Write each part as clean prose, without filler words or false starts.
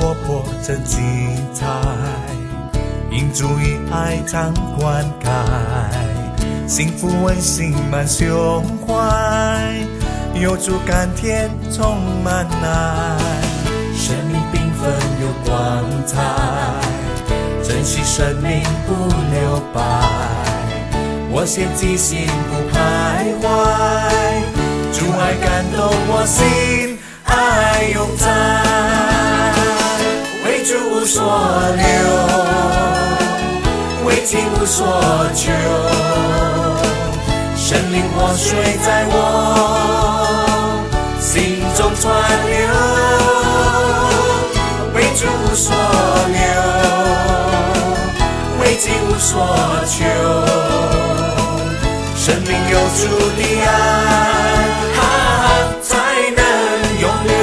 活泼真精彩，因主与爱常灌溉，幸福温馨满胸怀，有主甘甜充满爱，生命缤纷有光彩，珍惜生命不留白，我献祭心不徘徊，主爱感动我心，爱永在，为主无所留，为情无所求，生命活水在我心中川流，为主无所留，为情无所求，生命有主的爱，才能永留，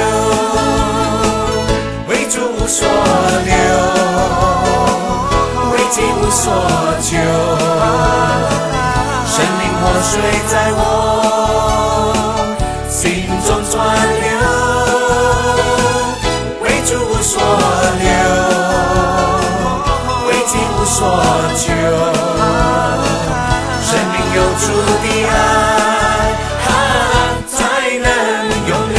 为主无所留，为情无所求，生命活水在我心中川流，为主无所留，为情无所求，生命有主的爱，才能永留。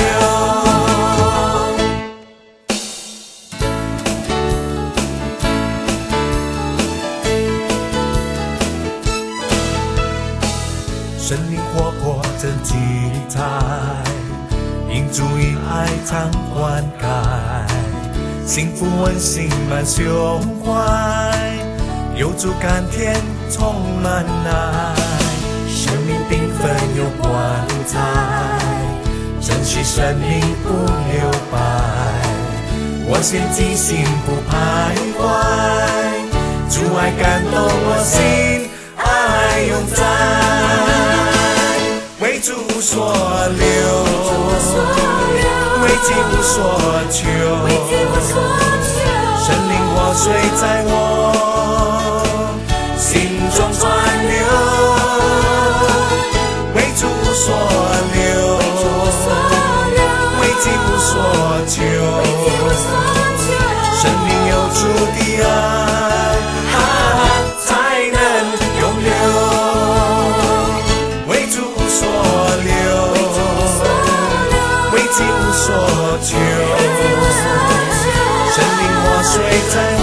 生命活泼真精彩，因主与爱常灌溉，幸福温馨满胸怀，有主甘甜充满爱，生命缤纷有光彩，珍惜生命不留白，我献祭心不徘徊，主爱感动我心，爱永在，为主无所留，为情无所求，生命活水在我心中川流，为主无所留，为情无所求，生命有主的爱，才能永留，为主无所留，为情无所求，生命活水在我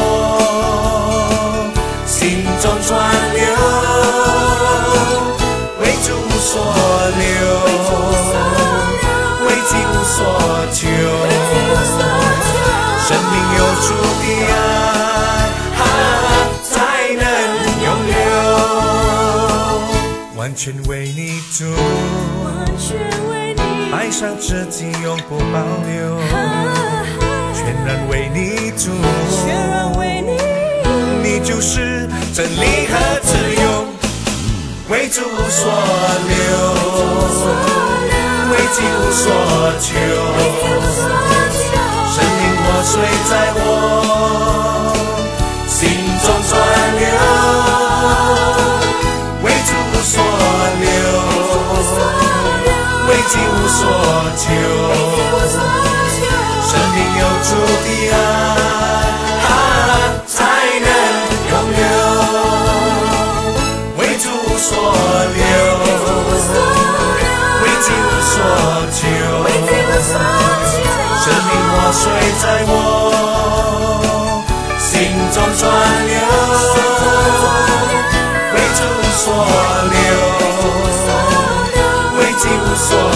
心中川流，为主无所留，为情无所求，生命有主的爱，才能永留，完全为你主，爱上至今永不保留，全然为你主，你就是真理和自由，为主无所留，为情无所求，生命活水在我心中川流，为主无所留，为情无所求，生命有主的爱，才能永留，为主无所留，为情无所求，生命活水在我心中川流，为主无所留，为情无所